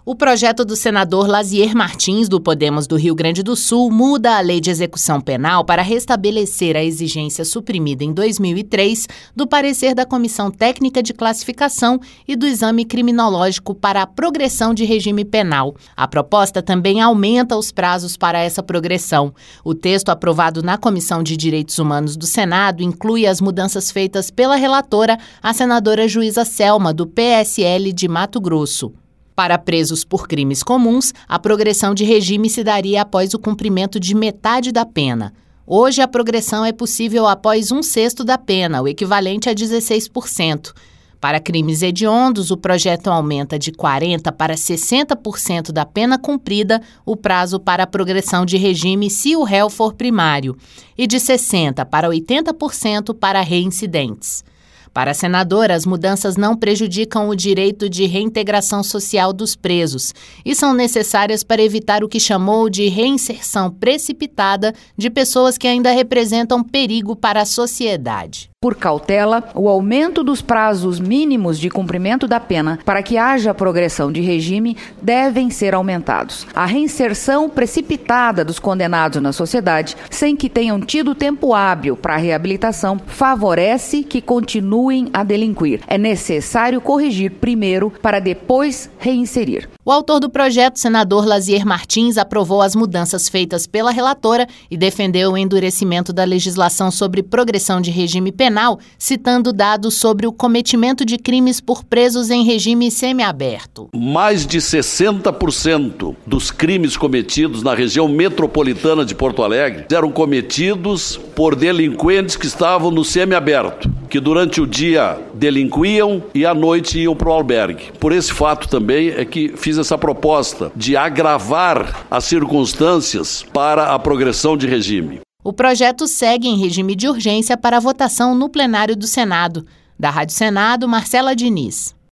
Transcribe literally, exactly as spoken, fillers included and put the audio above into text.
O projeto do senador Lazier Martins, do Podemos do Rio Grande do Sul, muda a Lei de Execução Penal para restabelecer a exigência suprimida em dois mil e três do parecer da Comissão Técnica de Classificação e do Exame Criminológico para a progressão de regime penal. A proposta também aumenta os prazos para essa progressão. O texto aprovado na Comissão de Direitos Humanos do Senado inclui as mudanças feitas pela relatora, a senadora Juíza Selma, do P S L de Mato Grosso. Para presos por crimes comuns, a progressão de regime se daria após o cumprimento de metade da pena. Hoje, a progressão é possível após um sexto da pena, o equivalente a dezesseis por cento. Para crimes hediondos, o projeto aumenta de quarenta por cento para sessenta por cento da pena cumprida o prazo para a progressão de regime se o réu for primário, e de sessenta por cento para oitenta por cento para reincidentes. Para a senadora, as mudanças não prejudicam o direito de reintegração social dos presos e são necessárias para evitar o que chamou de reinserção precipitada de pessoas que ainda representam perigo para a sociedade. Por cautela, o aumento dos prazos mínimos de cumprimento da pena para que haja progressão de regime devem ser aumentados. A reinserção precipitada dos condenados na sociedade, sem que tenham tido tempo hábil para a reabilitação, favorece que continuem a delinquir. É necessário corrigir primeiro para depois reinserir. O autor do projeto, senador Lazier Martins, aprovou as mudanças feitas pela relatora e defendeu o endurecimento da legislação sobre progressão de regime penal, citando dados sobre o cometimento de crimes por presos em regime semiaberto. Mais de sessenta por cento dos crimes cometidos na região metropolitana de Porto Alegre eram cometidos por delinquentes que estavam no semiaberto, que durante o dia delinquiam e à noite iam para o albergue. Por esse fato também é que fiz essa proposta de agravar as circunstâncias para a progressão de regime. O projeto segue em regime de urgência para votação no plenário do Senado. Da Rádio Senado, Marcela Diniz.